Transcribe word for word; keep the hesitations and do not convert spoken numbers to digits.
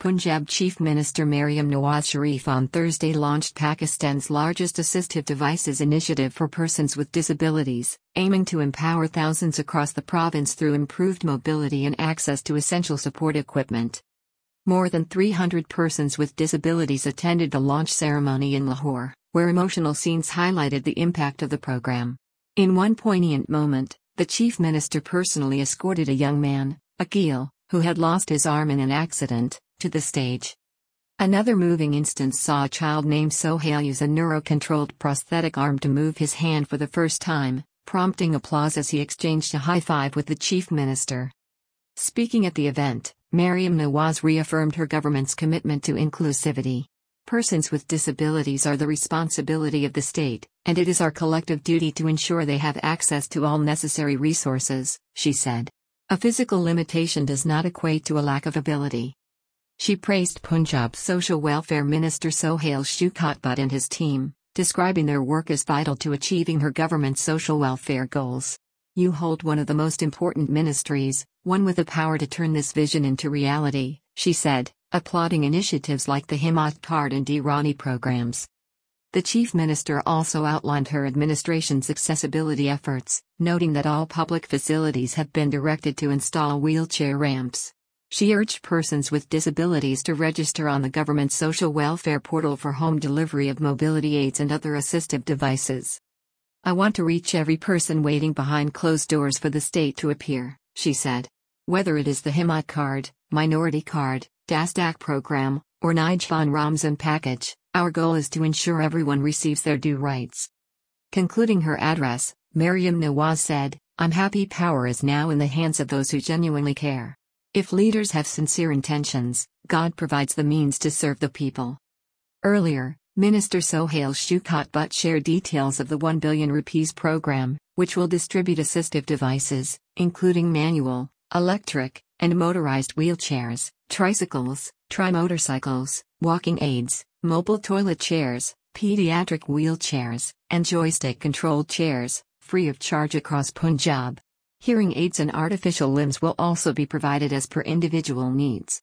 Punjab Chief Minister Maryam Nawaz Sharif on Thursday launched Pakistan's largest assistive devices initiative for persons with disabilities, aiming to empower thousands across the province through improved mobility and access to essential support equipment. More than three hundred persons with disabilities attended the launch ceremony in Lahore, where emotional scenes highlighted the impact of the program. In one poignant moment, the Chief Minister personally escorted a young man, Akil, who had lost his arm in an accident, to the stage. Another moving instance saw a child named Sohail use a neuro-controlled prosthetic arm to move his hand for the first time, prompting applause as he exchanged a high-five with the Chief Minister. Speaking at the event, Maryam Nawaz reaffirmed her government's commitment to inclusivity. Persons with disabilities are the responsibility of the state, and it is our collective duty to ensure they have access to all necessary resources, she said. A physical limitation does not equate to a lack of ability. She praised Punjab's Social Welfare Minister Sohail Shaukat Butt and his team, describing their work as vital to achieving her government's social welfare goals. "You hold one of the most important ministries, one with the power to turn this vision into reality," she said, applauding initiatives like the Himmat Card and D-Rani programs. The Chief Minister also outlined her administration's accessibility efforts, noting that all public facilities have been directed to install wheelchair ramps. She urged persons with disabilities to register on the government's social welfare portal for home delivery of mobility aids and other assistive devices. "I want to reach every person waiting behind closed doors for the state to appear," she said. Whether it is the Himmat Card, Minority Card, DASDAC program, or Nijvan Ramzan package, our goal is to ensure everyone receives their due rights. Concluding her address, Maryam Nawaz said, "I'm happy power is now in the hands of those who genuinely care. If leaders have sincere intentions, God provides the means to serve the people." Earlier, Minister Sohail Shaukat Butt shared details of the one billion rupees program, which will distribute assistive devices, including manual, electric, and motorized wheelchairs, tricycles, tri-motorcycles, walking aids, mobile toilet chairs, pediatric wheelchairs, and joystick-controlled chairs, free of charge across Punjab. Hearing aids and artificial limbs will also be provided as per individual needs.